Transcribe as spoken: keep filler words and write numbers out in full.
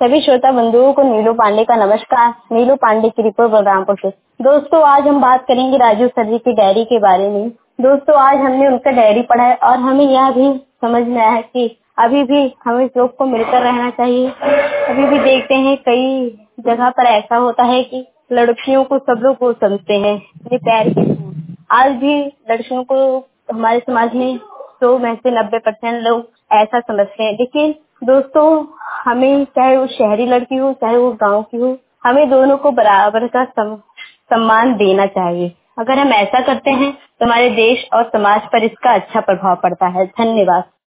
सभी श्रोता बंधुओं को नीलू पांडे का नमस्कार। नीलू पांडे की रिपोर्ट बलरामपुर से। दोस्तों, आज हम बात करेंगे राजू सर जी की डायरी के बारे में। दोस्तों, आज हमने उनका डायरी पढ़ा है और हमें यह भी समझ में आया है कि अभी भी हमें लोग को मिलकर रहना चाहिए। अभी भी देखते हैं कई जगह पर ऐसा होता है कि लड़कियों को सब लोग वो समझते हैं अपने पैर की सूट। आज भी लड़कियों को हमारे समाज में सौ में से नब्बे परसेंट लोग ऐसा समझते हैं। लेकिन दोस्तों, हमें चाहे वो शहरी लड़की हो चाहे वो गांव की हो, हमें दोनों को बराबर का सम, सम्मान देना चाहिए। अगर हम ऐसा करते हैं तो हमारे देश और समाज पर इसका अच्छा प्रभाव पड़ता है। धन्यवाद।